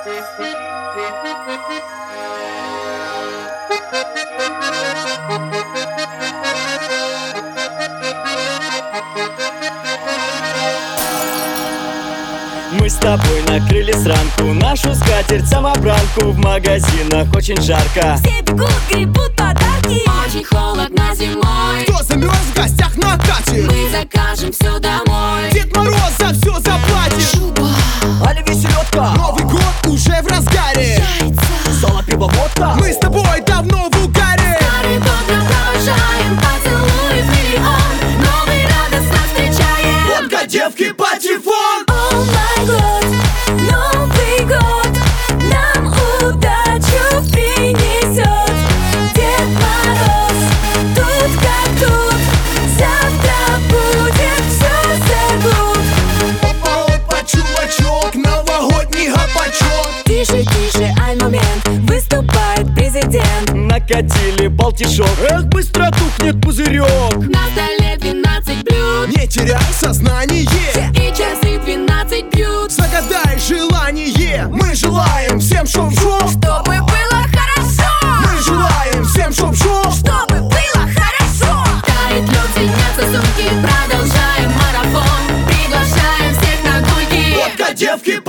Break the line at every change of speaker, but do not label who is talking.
Мы с тобой накрыли сранку, нашу скатерть-самобранку. В магазинах очень жарко,
все бегут, гребут подарки.
Очень холодно зимой.
Кто замерз в гостях на даче?
Мы закажем все домой.
Дед Мороз за все заплатит.
Шуба,
оливье, селедка,
Новый год уже в разгаре.
яйца.
соло, пиво, водка.
Мы с тобой давно в угаре.
Старый год мы провожаем, поцелуй в миллион. Новый радостно встречаем.
Водка, девки, патефон.
О май год, Новый год нам удачу принесет. Дед Мороз тут как тут, завтра будет все забудь.
Опа-опа, чувачок, новогодний гопачок.
Тише, тише, ай момент, выступает президент.
Накатили полтишок, эх, быстро тухнет пузырек.
На столе 12 блюд.
Не теряй сознание.
И часы 12 бьют.
Загадай желание. Мы желаем всем шоу-шоу.
Чтобы было хорошо,
Мы желаем всем шоу-шоу.
чтобы было хорошо.
Тает лед, звенятся сумки. Продолжаем марафон. Приглашаем всех на гульки.
Водка, девки,